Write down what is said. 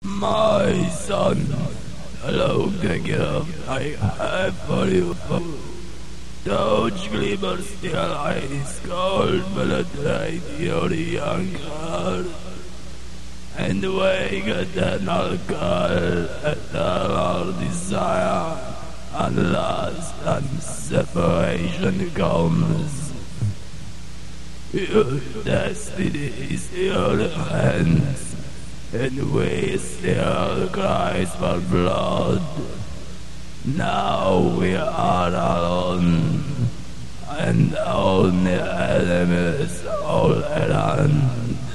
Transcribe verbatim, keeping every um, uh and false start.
My son, hello, take it up. I have for you. Those glimmers still ice cold, penetrate your young heart. And wake eternal call, eternal desire. And last and separation comes. Your destiny is in your hands. And we still cries for blood. Now we are alone, and only enemies all around.